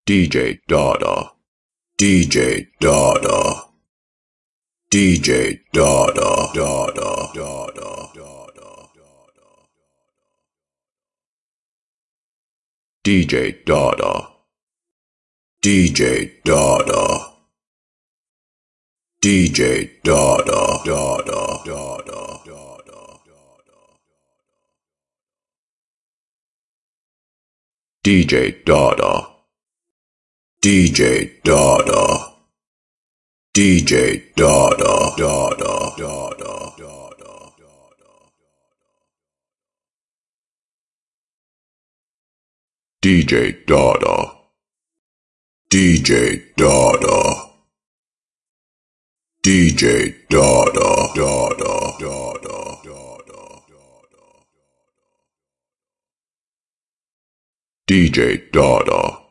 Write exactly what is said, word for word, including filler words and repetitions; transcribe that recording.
D J Dada, D J Dada, D J Dada, Dada, Dada, Dada, D J Dada, D J Dada, D J Dada, Dada, Dada, Dada, D J Dada, D J Dada, D J Dada, Dada, Dada, Dada, D J Dada, D J Dada, D J Dada, Dada, Dada, Dada, D J Dada.